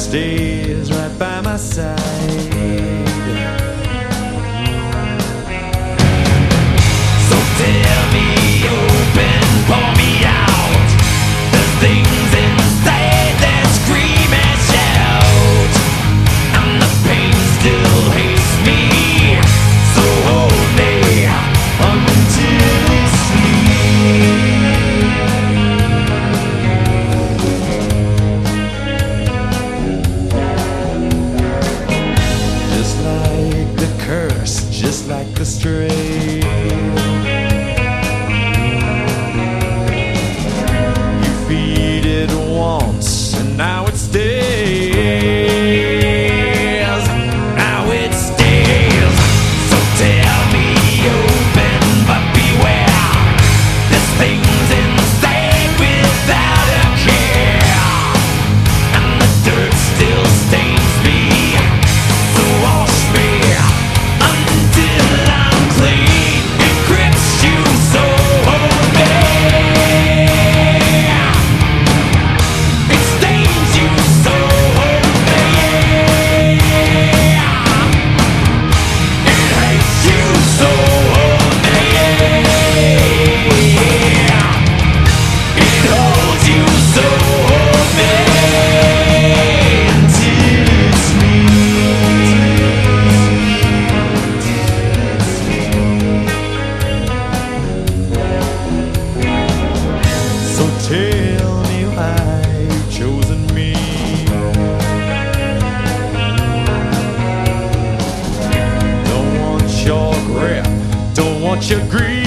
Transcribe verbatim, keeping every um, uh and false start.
stays right by my side. So tell me open, pour me out. There's things inside that scream and shout, and the pain still hates me. So hold me until you sleep. Just like the curse, just like the stray, you feed it once and now it stays. Now it stays. So tell me open, but beware. This thing's inside without a care, and the dirt still stains me. So wash me until I'm clean. It grips you, so hold me. It stains you, so hold me. It hates you, so hold me. It holds you, so hold me until it's me. So tell me why you've chosen me. Don't want your grip, don't want your greed.